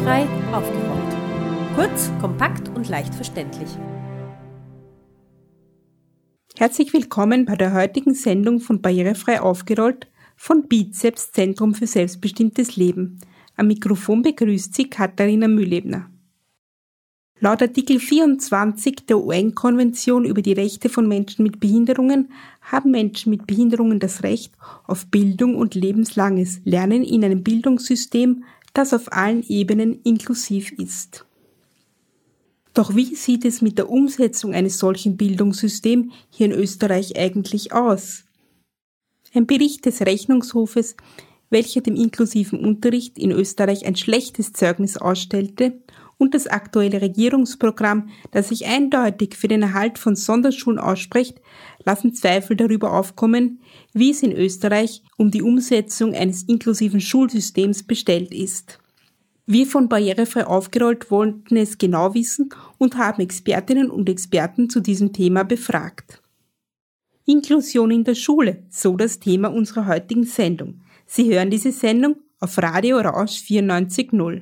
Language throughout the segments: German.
Barrierefrei aufgerollt. Kurz, kompakt und leicht verständlich. Herzlich willkommen bei der heutigen Sendung von Barrierefrei aufgerollt von BIZEPS Zentrum für selbstbestimmtes Leben. Am Mikrofon begrüßt Sie Katharina Mühlebner. Laut Artikel 24 der UN-Konvention über die Rechte von Menschen mit Behinderungen haben Menschen mit Behinderungen das Recht auf Bildung und lebenslanges Lernen in einem Bildungssystem, das auf allen Ebenen inklusiv ist. Doch wie sieht es mit der Umsetzung eines solchen Bildungssystems hier in Österreich eigentlich aus? Ein Bericht des Rechnungshofes, welcher dem inklusiven Unterricht in Österreich ein schlechtes Zeugnis ausstellte, und das aktuelle Regierungsprogramm, das sich eindeutig für den Erhalt von Sonderschulen ausspricht, lassen Zweifel darüber aufkommen, wie es in Österreich um die Umsetzung eines inklusiven Schulsystems bestellt ist. Wir von Barrierefrei aufgerollt wollten es genau wissen und haben Expertinnen und Experten zu diesem Thema befragt. Inklusion in der Schule, so das Thema unserer heutigen Sendung. Sie hören diese Sendung auf Radio Rausch 94.0.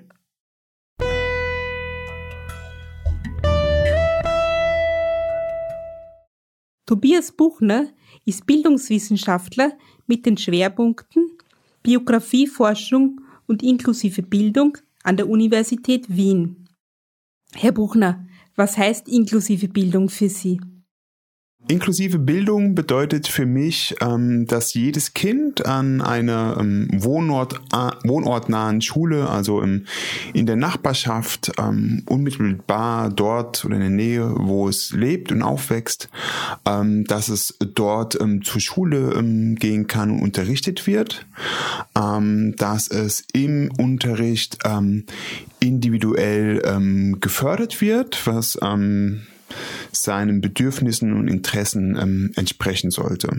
Tobias Buchner ist Bildungswissenschaftler mit den Schwerpunkten Biografieforschung und inklusive Bildung an der Universität Wien. Herr Buchner, was heißt inklusive Bildung für Sie? Inklusive Bildung bedeutet für mich, dass jedes Kind an einer wohnortnahen Schule, also in der Nachbarschaft, unmittelbar dort oder in der Nähe, wo es lebt und aufwächst, dass es dort zur Schule gehen kann und unterrichtet wird, dass es im Unterricht individuell gefördert wird, was seinen Bedürfnissen und Interessen entsprechen sollte.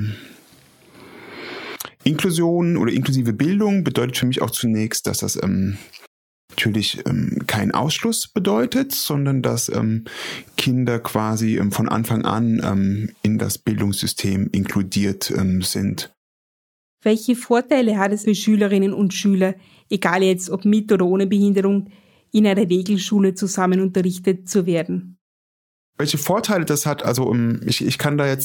Inklusion oder inklusive Bildung bedeutet für mich auch zunächst, dass das natürlich kein Ausschluss bedeutet, sondern dass Kinder quasi von Anfang an in das Bildungssystem inkludiert sind. Welche Vorteile hat es für Schülerinnen und Schüler, egal jetzt ob mit oder ohne Behinderung, in einer Regelschule zusammen unterrichtet zu werden? Welche Vorteile das hat, also ich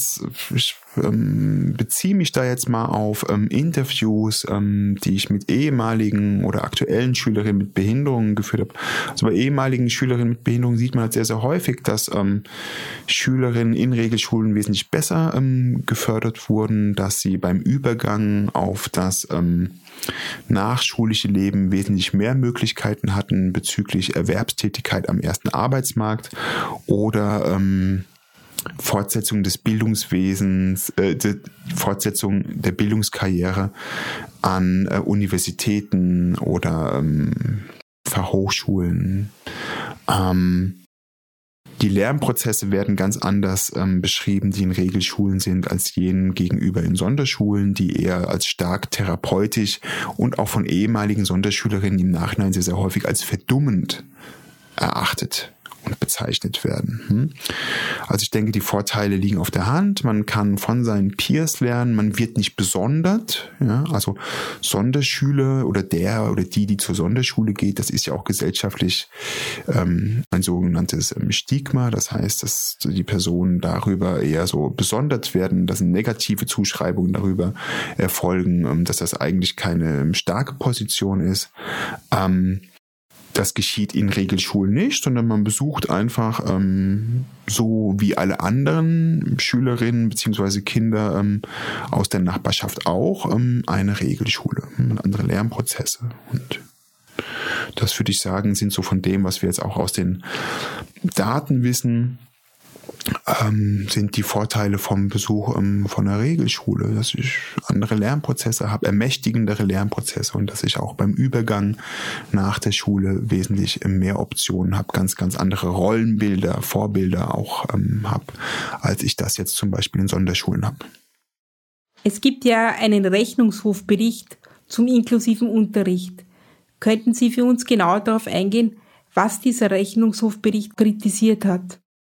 beziehe mich da jetzt mal auf Interviews, die ich mit ehemaligen oder aktuellen Schülerinnen mit Behinderungen geführt habe. Also bei ehemaligen Schülerinnen mit Behinderungen sieht man halt sehr, sehr häufig, dass Schülerinnen in Regelschulen wesentlich besser gefördert wurden, dass sie beim Übergang auf das nachschulische Leben wesentlich mehr Möglichkeiten hatten bezüglich Erwerbstätigkeit am ersten Arbeitsmarkt oder Fortsetzung des Bildungswesens, Fortsetzung der Bildungskarriere an Universitäten oder Fachhochschulen. Die Lernprozesse werden ganz anders beschrieben, die in Regelschulen sind, als jenen gegenüber in Sonderschulen, die eher als stark therapeutisch und auch von ehemaligen Sonderschülerinnen im Nachhinein sehr, sehr häufig als verdummend erachtet und bezeichnet werden. Also ich denke, die Vorteile liegen auf der Hand. Man kann von seinen Peers lernen, man wird nicht besondert. Ja? Also Sonderschüler oder der oder die zur Sonderschule geht, das ist ja auch gesellschaftlich ein sogenanntes Stigma. Das heißt, dass die Personen darüber eher so besondert werden, dass negative Zuschreibungen darüber erfolgen, dass das eigentlich keine starke Position ist. Das geschieht in Regelschulen nicht, sondern man besucht einfach so wie alle anderen Schülerinnen bzw. Kinder aus der Nachbarschaft auch eine Regelschule, andere Lernprozesse. Und das würde ich sagen, sind so von dem, was wir jetzt auch aus den Daten wissen, sind die Vorteile vom Besuch von einer Regelschule, dass ich andere Lernprozesse habe, ermächtigendere Lernprozesse und dass ich auch beim Übergang nach der Schule wesentlich mehr Optionen habe, ganz, ganz andere Rollenbilder, Vorbilder auch habe, als ich das jetzt zum Beispiel in Sonderschulen habe. Es gibt ja einen Rechnungshofbericht zum inklusiven Unterricht. Könnten Sie für uns genauer darauf eingehen, was dieser Rechnungshofbericht kritisiert hat?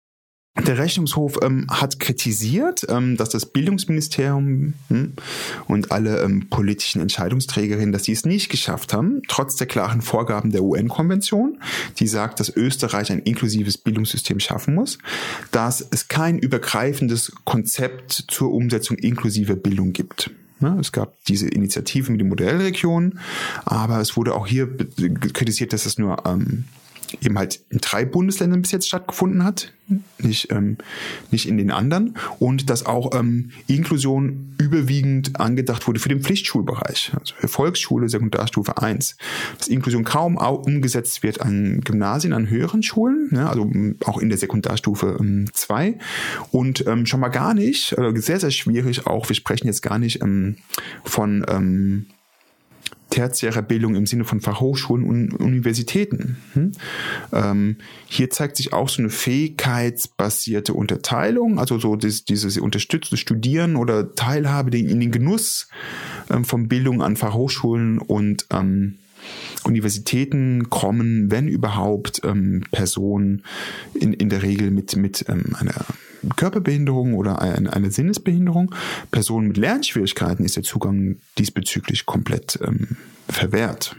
Der Rechnungshof hat kritisiert, dass das Bildungsministerium und alle politischen Entscheidungsträgerinnen, dass sie es nicht geschafft haben, trotz der klaren Vorgaben der UN-Konvention, die sagt, dass Österreich ein inklusives Bildungssystem schaffen muss, dass es kein übergreifendes Konzept zur Umsetzung inklusiver Bildung gibt. Es gab diese Initiative mit den Modellregionen, aber es wurde auch hier kritisiert, dass es nur eben halt in 3 Bundesländern bis jetzt stattgefunden hat, nicht in den anderen, und dass auch Inklusion überwiegend angedacht wurde für den Pflichtschulbereich, also für Volksschule, Sekundarstufe 1. Dass Inklusion kaum umgesetzt wird an Gymnasien, an höheren Schulen, also auch in der Sekundarstufe 2 und schon mal gar nicht, sehr, sehr schwierig auch, wir sprechen jetzt gar nicht von tertiärer Bildung im Sinne von Fachhochschulen und Universitäten. Hier zeigt sich auch so eine fähigkeitsbasierte Unterteilung, also so dieses unterstützte Studieren oder Teilhabe in den Genuss von Bildung an Fachhochschulen und Universitäten kommen, wenn überhaupt, Personen in der Regel mit einer Körperbehinderung oder eine Sinnesbehinderung. Personen mit Lernschwierigkeiten ist der Zugang diesbezüglich komplett verwehrt.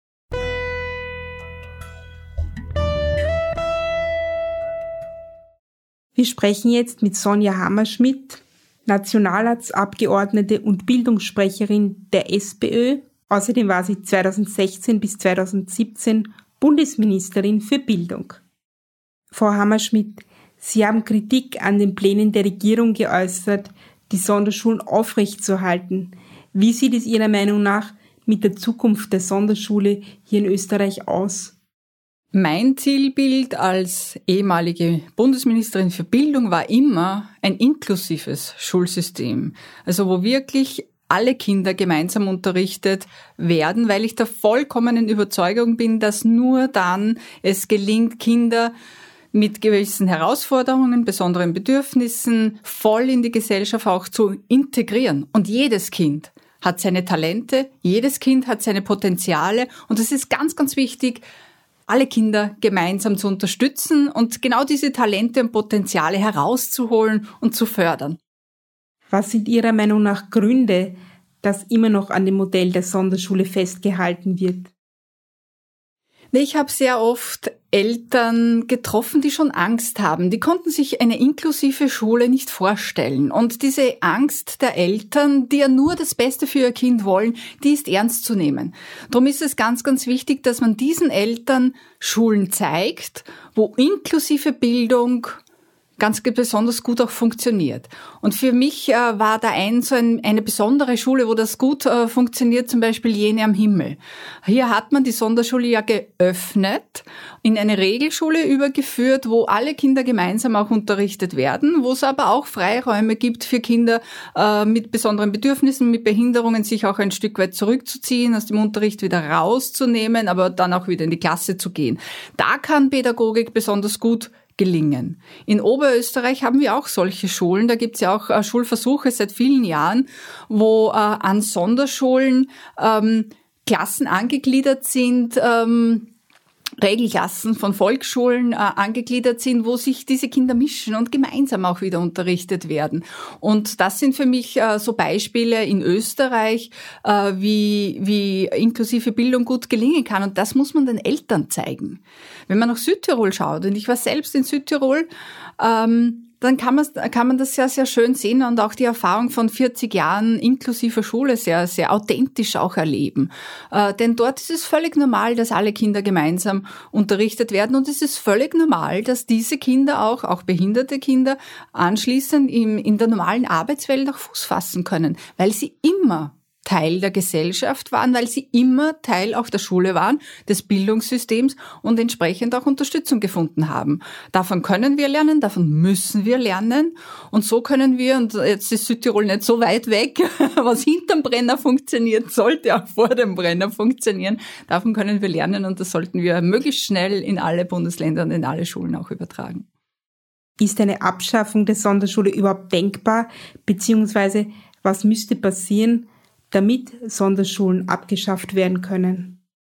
Wir sprechen jetzt mit Sonja Hammerschmidt, Nationalratsabgeordnete und Bildungssprecherin der SPÖ. Außerdem war sie 2016 bis 2017 Bundesministerin für Bildung. Frau Hammerschmidt, Sie haben Kritik an den Plänen der Regierung geäußert, die Sonderschulen aufrechtzuerhalten. Wie sieht es Ihrer Meinung nach mit der Zukunft der Sonderschule hier in Österreich aus? Mein Zielbild als ehemalige Bundesministerin für Bildung war immer ein inklusives Schulsystem. Also wo wirklich alle Kinder gemeinsam unterrichtet werden, weil ich der vollkommenen Überzeugung bin, dass nur dann es gelingt, Kinder mit gewissen Herausforderungen, besonderen Bedürfnissen voll in die Gesellschaft auch zu integrieren. Und jedes Kind hat seine Talente, jedes Kind hat seine Potenziale und es ist ganz, ganz wichtig, alle Kinder gemeinsam zu unterstützen und genau diese Talente und Potenziale herauszuholen und zu fördern. Was sind Ihrer Meinung nach Gründe, dass immer noch an dem Modell der Sonderschule festgehalten wird? Ich habe sehr oft Eltern getroffen, die schon Angst haben. Die konnten sich eine inklusive Schule nicht vorstellen. Und diese Angst der Eltern, die ja nur das Beste für ihr Kind wollen, die ist ernst zu nehmen. Darum ist es ganz, ganz wichtig, dass man diesen Eltern Schulen zeigt, wo inklusive Bildung ganz besonders gut auch funktioniert. Und für mich war da eine besondere Schule, wo das gut funktioniert, zum Beispiel jene am Himmel. Hier hat man die Sonderschule ja geöffnet, in eine Regelschule übergeführt, wo alle Kinder gemeinsam auch unterrichtet werden, wo es aber auch Freiräume gibt für Kinder mit besonderen Bedürfnissen, mit Behinderungen, sich auch ein Stück weit zurückzuziehen, aus dem Unterricht wieder rauszunehmen, aber dann auch wieder in die Klasse zu gehen. Da kann Pädagogik besonders gut gelingen. In Oberösterreich haben wir auch solche Schulen. Da gibt es ja auch Schulversuche seit vielen Jahren, wo an Sonderschulen Klassen angegliedert sind, Regelklassen von Volksschulen angegliedert sind, wo sich diese Kinder mischen und gemeinsam auch wieder unterrichtet werden. Und das sind für mich so Beispiele in Österreich, wie inklusive Bildung gut gelingen kann. Und das muss man den Eltern zeigen. Wenn man nach Südtirol schaut, und ich war selbst in Südtirol, dann kann man das sehr, sehr schön sehen und auch die Erfahrung von 40 Jahren inklusiver Schule sehr, sehr authentisch auch erleben. Denn dort ist es völlig normal, dass alle Kinder gemeinsam unterrichtet werden und es ist völlig normal, dass diese Kinder auch behinderte Kinder, anschließend in der normalen Arbeitswelt auch Fuß fassen können, weil sie immer Teil der Gesellschaft waren, weil sie immer Teil auch der Schule waren, des Bildungssystems und entsprechend auch Unterstützung gefunden haben. Davon können wir lernen, davon müssen wir lernen und so können wir, und jetzt ist Südtirol nicht so weit weg, was hinterm Brenner funktioniert, sollte auch vor dem Brenner funktionieren. Davon können wir lernen und das sollten wir möglichst schnell in alle Bundesländer und in alle Schulen auch übertragen. Ist eine Abschaffung der Sonderschule überhaupt denkbar, beziehungsweise was müsste passieren, damit Sonderschulen abgeschafft werden können?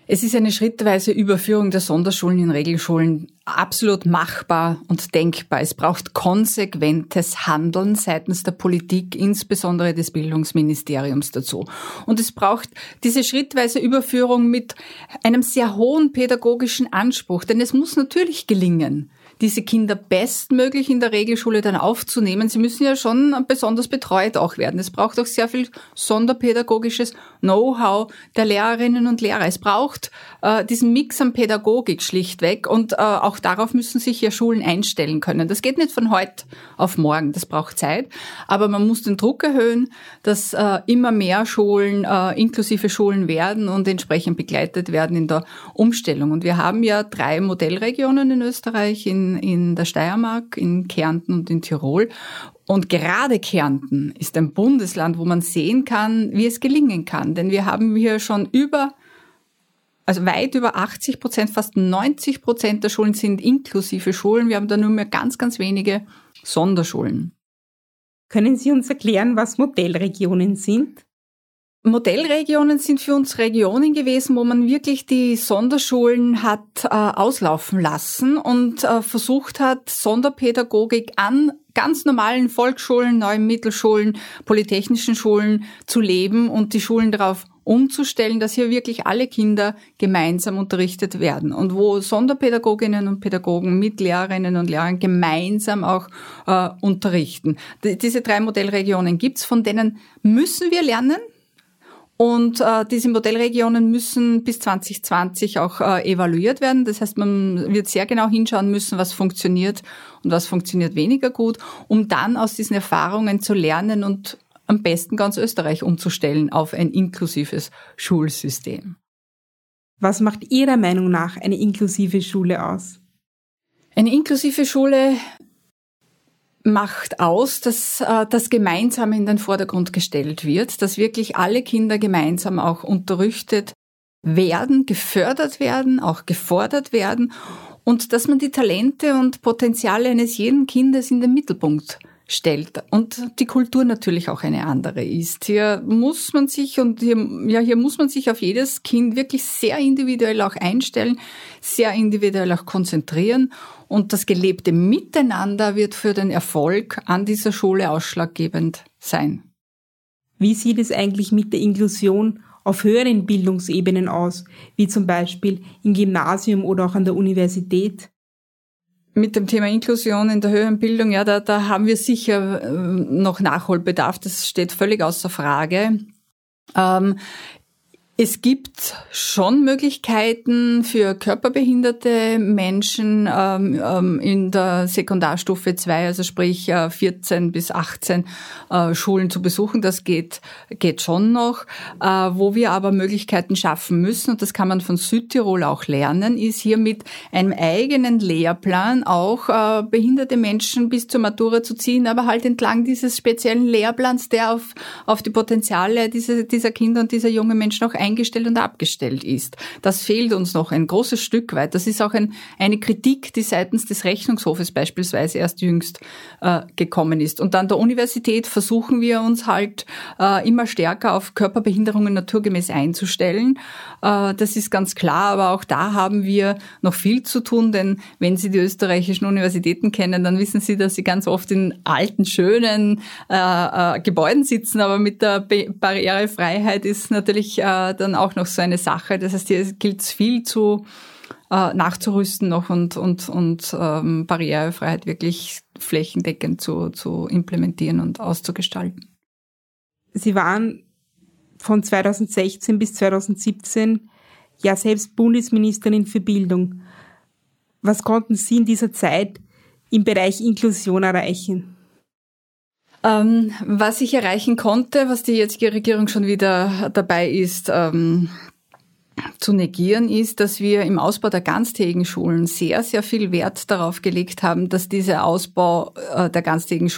Es ist eine schrittweise Überführung der Sonderschulen in Regelschulen absolut machbar und denkbar. Es braucht konsequentes Handeln seitens der Politik, insbesondere des Bildungsministeriums dazu. Und es braucht diese schrittweise Überführung mit einem sehr hohen pädagogischen Anspruch, denn es muss natürlich gelingen, diese Kinder bestmöglich in der Regelschule dann aufzunehmen. Sie müssen ja schon besonders betreut auch werden. Es braucht auch sehr viel sonderpädagogisches Know-how der Lehrerinnen und Lehrer. Es braucht diesen Mix an Pädagogik schlichtweg und auch darauf müssen sich ja Schulen einstellen können. Das geht nicht von heute auf morgen, das braucht Zeit, aber man muss den Druck erhöhen, dass immer mehr Schulen inklusive Schulen werden und entsprechend begleitet werden in der Umstellung. Und wir haben ja 3 Modellregionen in Österreich, in der Steiermark, in Kärnten und in Tirol. Und gerade Kärnten ist ein Bundesland, wo man sehen kann, wie es gelingen kann. Denn wir haben hier schon weit über 80%, fast 90% der Schulen sind inklusive Schulen. Wir haben da nur mehr ganz, ganz wenige Sonderschulen. Können Sie uns erklären, was Modellregionen sind? Modellregionen sind für uns Regionen gewesen, wo man wirklich die Sonderschulen hat auslaufen lassen und versucht hat, Sonderpädagogik an ganz normalen Volksschulen, neuen Mittelschulen, polytechnischen Schulen zu leben und die Schulen darauf umzustellen, dass hier wirklich alle Kinder gemeinsam unterrichtet werden und wo Sonderpädagoginnen und Pädagogen mit Lehrerinnen und Lehrern gemeinsam auch unterrichten. Diese 3 Modellregionen gibt's, von denen müssen wir lernen. Und diese Modellregionen müssen bis 2020 auch evaluiert werden. Das heißt, man wird sehr genau hinschauen müssen, was funktioniert und was funktioniert weniger gut, um dann aus diesen Erfahrungen zu lernen und am besten ganz Österreich umzustellen auf ein inklusives Schulsystem. Was macht Ihrer Meinung nach eine inklusive Schule aus? Eine inklusive Schule macht aus, dass das Gemeinsame in den Vordergrund gestellt wird, dass wirklich alle Kinder gemeinsam auch unterrichtet werden, gefördert werden, auch gefordert werden und dass man die Talente und Potenziale eines jeden Kindes in den Mittelpunkt stellt und die Kultur natürlich auch eine andere ist. Hier muss man sich auf jedes Kind wirklich sehr individuell auch einstellen, sehr individuell auch konzentrieren und das gelebte Miteinander wird für den Erfolg an dieser Schule ausschlaggebend sein. Wie sieht es eigentlich mit der Inklusion auf höheren Bildungsebenen aus, wie zum Beispiel im Gymnasium oder auch an der Universität? Mit dem Thema Inklusion in der höheren Bildung, ja, da haben wir sicher noch Nachholbedarf. Das steht völlig außer Frage. Es gibt schon Möglichkeiten für körperbehinderte Menschen in der Sekundarstufe 2, also sprich 14 bis 18 Schulen zu besuchen. Das geht schon noch. Wo wir aber Möglichkeiten schaffen müssen, und das kann man von Südtirol auch lernen, ist hier mit einem eigenen Lehrplan auch behinderte Menschen bis zur Matura zu ziehen, aber halt entlang dieses speziellen Lehrplans, der auf die Potenziale dieser Kinder und dieser jungen Menschen auch eingestellt und abgestellt ist. Das fehlt uns noch ein großes Stück weit. Das ist auch eine Kritik, die seitens des Rechnungshofes beispielsweise erst jüngst gekommen ist. Und an der Universität versuchen wir uns halt immer stärker auf Körperbehinderungen naturgemäß einzustellen. Das ist ganz klar, aber auch da haben wir noch viel zu tun, denn wenn Sie die österreichischen Universitäten kennen, dann wissen Sie, dass sie ganz oft in alten, schönen Gebäuden sitzen, aber mit der Barrierefreiheit ist natürlich dann auch noch so eine Sache. Das heißt, hier gilt es viel nachzurüsten noch und Barrierefreiheit wirklich flächendeckend zu implementieren und auszugestalten. Sie waren von 2016 bis 2017 ja selbst Bundesministerin für Bildung. Was konnten Sie in dieser Zeit im Bereich Inklusion erreichen? Was ich erreichen konnte, was die jetzige Regierung schon wieder dabei ist, zu negieren, ist, dass wir im Ausbau der ganztägigen Schulen sehr, sehr viel Wert darauf gelegt haben, dass dieser Ausbau der ganztägigen Schulen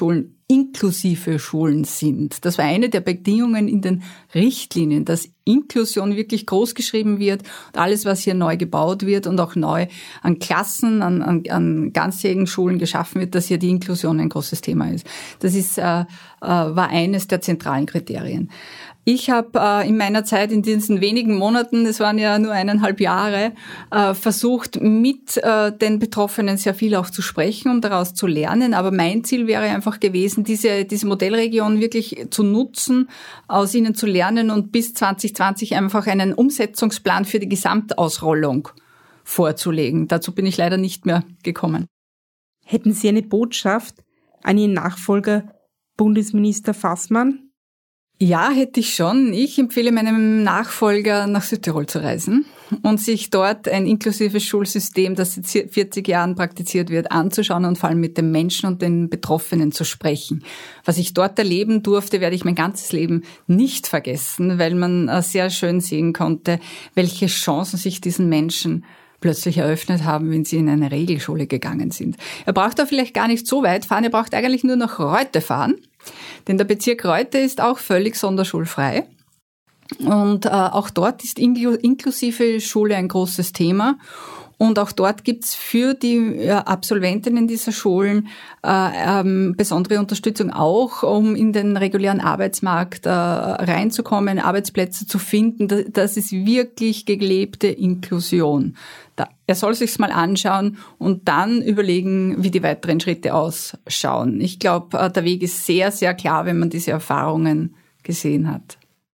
inklusive Schulen sind. Das war eine der Bedingungen in den Richtlinien, dass Inklusion wirklich groß geschrieben wird und alles, was hier neu gebaut wird und auch neu an Klassen, an ganzjährigen Schulen geschaffen wird, dass hier die Inklusion ein großes Thema ist. Das war eines der zentralen Kriterien. Ich habe in meiner Zeit, in diesen wenigen Monaten, das waren ja nur 1,5 Jahre, versucht, mit den Betroffenen sehr viel auch zu sprechen, um daraus zu lernen. Aber mein Ziel wäre einfach gewesen, diese Modellregion wirklich zu nutzen, aus ihnen zu lernen und bis 2020 einfach einen Umsetzungsplan für die Gesamtausrollung vorzulegen. Dazu bin ich leider nicht mehr gekommen. Hätten Sie eine Botschaft an Ihren Nachfolger, Bundesminister Fassmann? Ja, hätte ich schon. Ich empfehle meinem Nachfolger, nach Südtirol zu reisen und sich dort ein inklusives Schulsystem, das seit 40 Jahren praktiziert wird, anzuschauen und vor allem mit den Menschen und den Betroffenen zu sprechen. Was ich dort erleben durfte, werde ich mein ganzes Leben nicht vergessen, weil man sehr schön sehen konnte, welche Chancen sich diesen Menschen plötzlich eröffnet haben, wenn sie in eine Regelschule gegangen sind. Er braucht da vielleicht gar nicht so weit fahren, er braucht eigentlich nur nach Reute fahren. Denn der Bezirk Reute ist auch völlig sonderschulfrei. Und auch dort ist inklusive Schule ein großes Thema. Und auch dort gibt's für die Absolventinnen dieser Schulen besondere Unterstützung auch, um in den regulären Arbeitsmarkt reinzukommen, Arbeitsplätze zu finden. Das ist wirklich gelebte Inklusion. Er soll sich's mal anschauen und dann überlegen, wie die weiteren Schritte ausschauen. Ich glaube, der Weg ist sehr, sehr klar, wenn man diese Erfahrungen gesehen hat.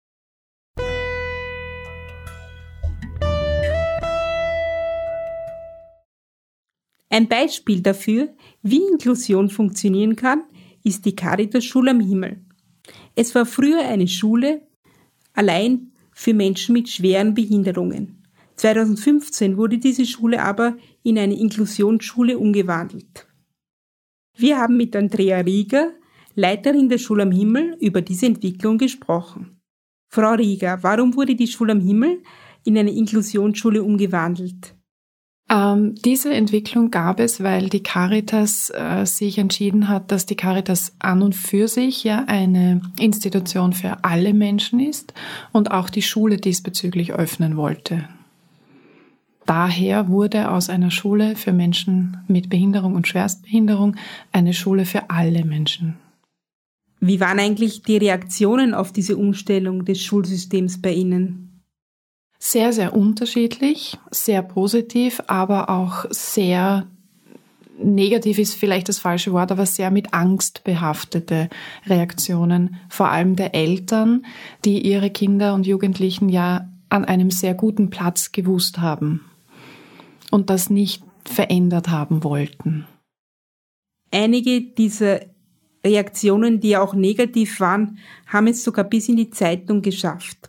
Ein Beispiel dafür, wie Inklusion funktionieren kann, ist die Caritas-Schule am Himmel. Es war früher eine Schule allein für Menschen mit schweren Behinderungen. 2015 wurde diese Schule aber in eine Inklusionsschule umgewandelt. Wir haben mit Andrea Rieger, Leiterin der Schule am Himmel, über diese Entwicklung gesprochen. Frau Rieger, warum wurde die Schule am Himmel in eine Inklusionsschule umgewandelt? Diese Entwicklung gab es, weil die Caritas sich entschieden hat, dass die Caritas an und für sich ja eine Institution für alle Menschen ist und auch die Schule diesbezüglich öffnen wollte. Daher wurde aus einer Schule für Menschen mit Behinderung und Schwerstbehinderung eine Schule für alle Menschen. Wie waren eigentlich die Reaktionen auf diese Umstellung des Schulsystems bei Ihnen? Sehr, sehr unterschiedlich, sehr positiv, aber auch sehr negativ ist vielleicht das falsche Wort, aber sehr mit Angst behaftete Reaktionen, vor allem der Eltern, die ihre Kinder und Jugendlichen ja an einem sehr guten Platz gewusst haben und das nicht verändert haben wollten. Einige dieser Reaktionen, die auch negativ waren, haben es sogar bis in die Zeitung geschafft.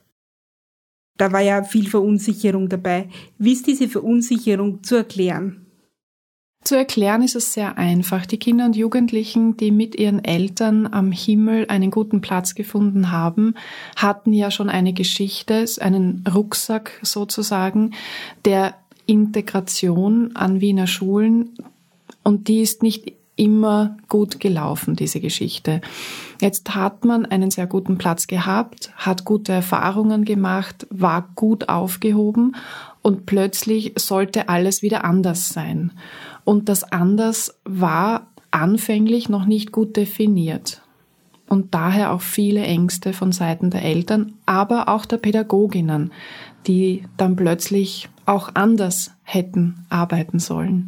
Da war ja viel Verunsicherung dabei. Wie ist diese Verunsicherung zu erklären? Zu erklären ist es sehr einfach. Die Kinder und Jugendlichen, die mit ihren Eltern am Himmel einen guten Platz gefunden haben, hatten ja schon eine Geschichte, einen Rucksack sozusagen, der Integration an Wiener Schulen, und die ist nicht immer gut gelaufen, diese Geschichte. Jetzt hat man einen sehr guten Platz gehabt, hat gute Erfahrungen gemacht, war gut aufgehoben und plötzlich sollte alles wieder anders sein. Und das anders war anfänglich noch nicht gut definiert. Und daher auch viele Ängste von Seiten der Eltern, aber auch der Pädagoginnen, die dann plötzlich auch anders hätten arbeiten sollen.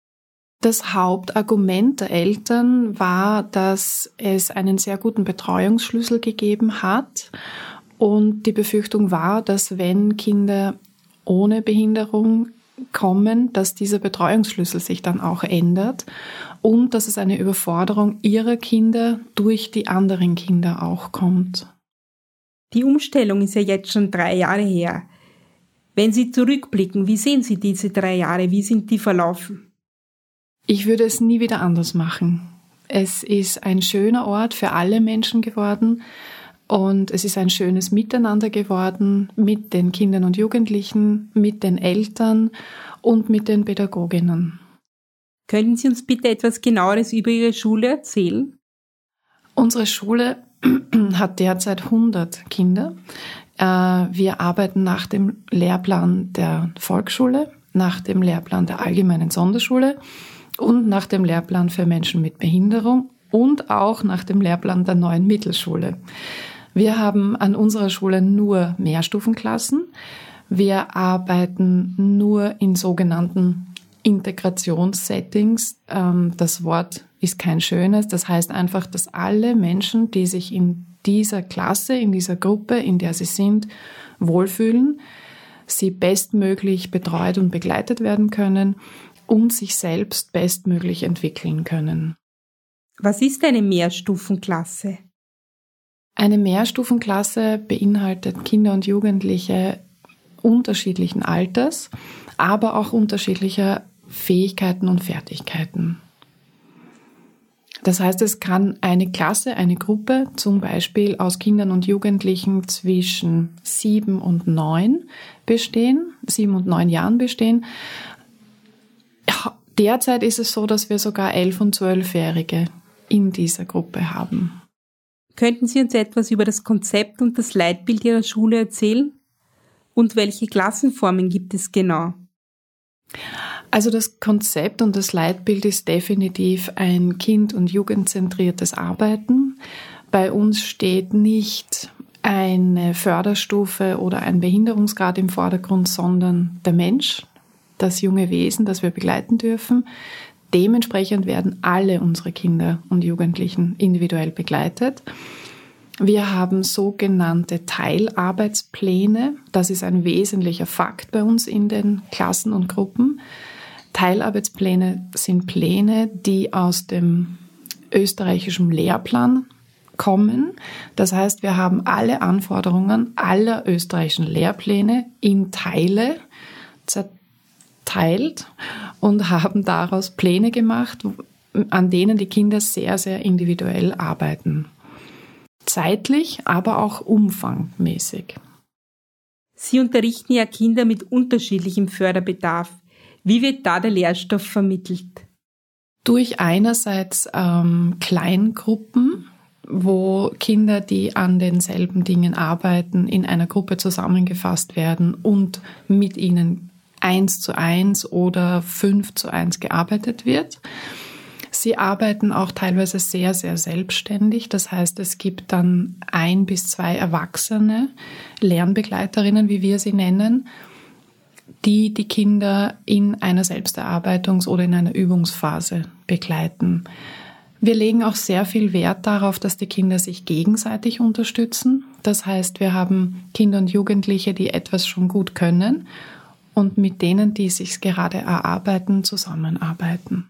Das Hauptargument der Eltern war, dass es einen sehr guten Betreuungsschlüssel gegeben hat und die Befürchtung war, dass wenn Kinder ohne Behinderung kommen, dass dieser Betreuungsschlüssel sich dann auch ändert und dass es eine Überforderung ihrer Kinder durch die anderen Kinder auch kommt. Die Umstellung ist ja jetzt schon 3 Jahre her. Wenn Sie zurückblicken, wie sehen Sie diese 3 Jahre? Wie sind die verlaufen? Ich würde es nie wieder anders machen. Es ist ein schöner Ort für alle Menschen geworden und es ist ein schönes Miteinander geworden mit den Kindern und Jugendlichen, mit den Eltern und mit den Pädagoginnen. Können Sie uns bitte etwas Genaueres über Ihre Schule erzählen? Unsere Schule hat derzeit 100 Kinder. Wir arbeiten nach dem Lehrplan der Volksschule, nach dem Lehrplan der allgemeinen Sonderschule und nach dem Lehrplan für Menschen mit Behinderung und auch nach dem Lehrplan der neuen Mittelschule. Wir haben an unserer Schule nur Mehrstufenklassen. Wir arbeiten nur in sogenannten Integrationssettings. Das Wort ist kein schönes. Das heißt einfach, dass alle Menschen, die sich in dieser Klasse, in dieser Gruppe, in der sie sind, wohlfühlen, sie bestmöglich betreut und begleitet werden können und sich selbst bestmöglich entwickeln können. Was ist eine Mehrstufenklasse? Eine Mehrstufenklasse beinhaltet Kinder und Jugendliche unterschiedlichen Alters, aber auch unterschiedlicher Fähigkeiten und Fertigkeiten. Das heißt, es kann eine Klasse, eine Gruppe, zum Beispiel aus Kindern und Jugendlichen zwischen 7 und 9 Jahren bestehen. Derzeit ist es so, dass wir sogar 11- und 12-Jährige in dieser Gruppe haben. Könnten Sie uns etwas über das Konzept und das Leitbild Ihrer Schule erzählen? Und welche Klassenformen gibt es genau? Also das Konzept und das Leitbild ist definitiv ein kind- und jugendzentriertes Arbeiten. Bei uns steht nicht eine Förderstufe oder ein Behinderungsgrad im Vordergrund, sondern der Mensch, das junge Wesen, das wir begleiten dürfen. Dementsprechend werden alle unsere Kinder und Jugendlichen individuell begleitet. Wir haben sogenannte Teilarbeitspläne. Das ist ein wesentlicher Fakt bei uns in den Klassen und Gruppen. Teilarbeitspläne sind Pläne, die aus dem österreichischen Lehrplan kommen. Das heißt, wir haben alle Anforderungen aller österreichischen Lehrpläne in Teile zerteilt und haben daraus Pläne gemacht, an denen die Kinder sehr, sehr individuell arbeiten. Zeitlich, aber auch umfangmäßig. Sie unterrichten ja Kinder mit unterschiedlichem Förderbedarf. Wie wird da der Lehrstoff vermittelt? Durch einerseits Kleingruppen, wo Kinder, die an denselben Dingen arbeiten, in einer Gruppe zusammengefasst werden und mit ihnen 1:1 oder 5:1 gearbeitet wird. Sie arbeiten auch teilweise sehr, sehr selbstständig. Das heißt, es gibt dann 1 bis 2 erwachsene Lernbegleiterinnen, wie wir sie nennen, die die Kinder in einer Selbsterarbeitungs- oder in einer Übungsphase begleiten. Wir legen auch sehr viel Wert darauf, dass die Kinder sich gegenseitig unterstützen. Das heißt, wir haben Kinder und Jugendliche, die etwas schon gut können und mit denen, die es sich gerade erarbeiten, zusammenarbeiten.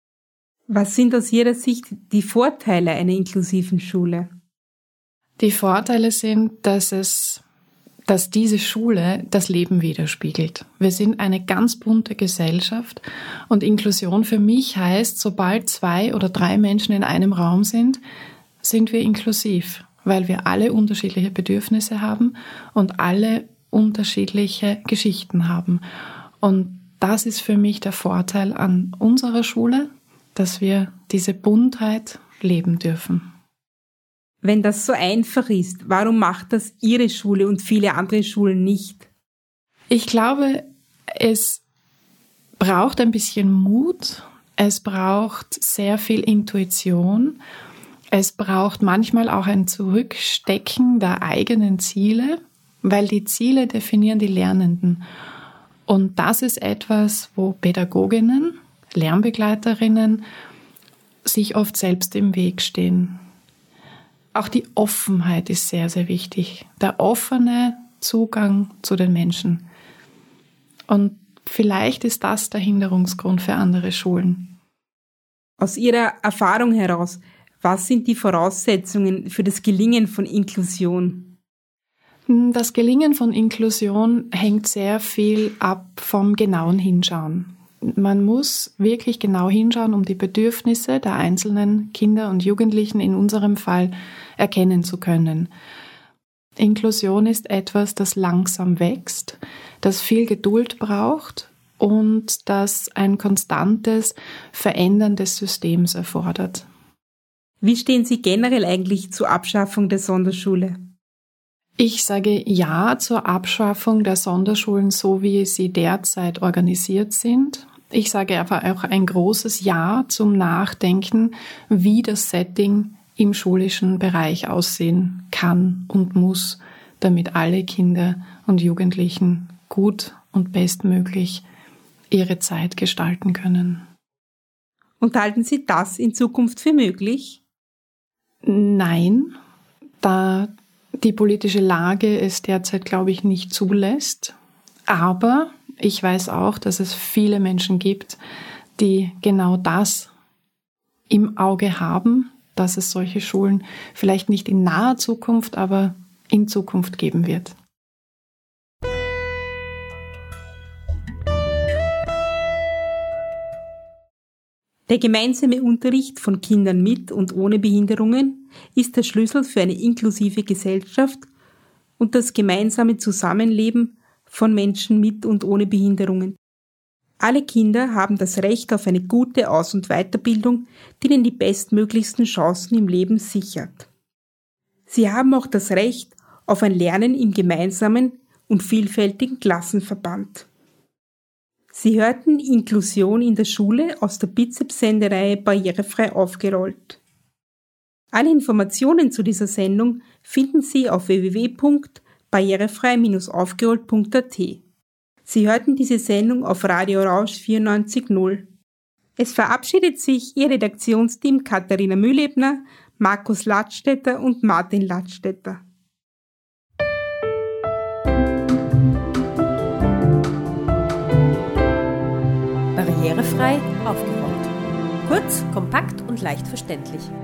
Was sind aus Ihrer Sicht die Vorteile einer inklusiven Schule? Die Vorteile sind, dass diese Schule das Leben widerspiegelt. Wir sind eine ganz bunte Gesellschaft und Inklusion für mich heißt, sobald 2 oder 3 Menschen in einem Raum sind, sind wir inklusiv, weil wir alle unterschiedliche Bedürfnisse haben und alle unterschiedliche Geschichten haben. Und das ist für mich der Vorteil an unserer Schule, dass wir diese Buntheit leben dürfen. Wenn das so einfach ist, warum macht das Ihre Schule und viele andere Schulen nicht? Ich glaube, es braucht ein bisschen Mut, es braucht sehr viel Intuition, es braucht manchmal auch ein Zurückstecken der eigenen Ziele, weil die Ziele definieren die Lernenden. Und das ist etwas, wo Pädagoginnen, Lernbegleiterinnen sich oft selbst im Weg stehen. Auch die Offenheit ist sehr, sehr wichtig. Der offene Zugang zu den Menschen. Und vielleicht ist das der Hinderungsgrund für andere Schulen. Aus Ihrer Erfahrung heraus, was sind die Voraussetzungen für das Gelingen von Inklusion? Das Gelingen von Inklusion hängt sehr viel ab vom genauen Hinschauen. Man muss wirklich genau hinschauen, um die Bedürfnisse der einzelnen Kinder und Jugendlichen in unserem Fall erkennen zu können. Inklusion ist etwas, das langsam wächst, das viel Geduld braucht und das ein konstantes Verändern des Systems erfordert. Wie stehen Sie generell eigentlich zur Abschaffung der Sonderschule? Ich sage ja zur Abschaffung der Sonderschulen, so wie sie derzeit organisiert sind. Ich sage aber auch ein großes Ja zum Nachdenken, wie das Setting im schulischen Bereich aussehen kann und muss, damit alle Kinder und Jugendlichen gut und bestmöglich ihre Zeit gestalten können. Und halten Sie das in Zukunft für möglich? Nein, da die politische Lage es derzeit, glaube ich, nicht zulässt. Aber ich weiß auch, dass es viele Menschen gibt, die genau das im Auge haben, dass es solche Schulen vielleicht nicht in naher Zukunft, aber in Zukunft geben wird. Der gemeinsame Unterricht von Kindern mit und ohne Behinderungen ist der Schlüssel für eine inklusive Gesellschaft und das gemeinsame Zusammenleben von Menschen mit und ohne Behinderungen. Alle Kinder haben das Recht auf eine gute Aus- und Weiterbildung, die ihnen die bestmöglichsten Chancen im Leben sichert. Sie haben auch das Recht auf ein Lernen im gemeinsamen und vielfältigen Klassenverband. Sie hörten Inklusion in der Schule aus der Bizeps-Sendereihe Barrierefrei aufgerollt. Alle Informationen zu dieser Sendung finden Sie auf www.barrierefrei-aufgerollt.at. Sie hörten diese Sendung auf Radio Rausch 94.0. Es verabschiedet sich Ihr Redaktionsteam Katharina Mühlebner, Markus Ladstätter und Martin Ladstätter. Barrierefrei aufgerollt. Kurz, kompakt und leicht verständlich.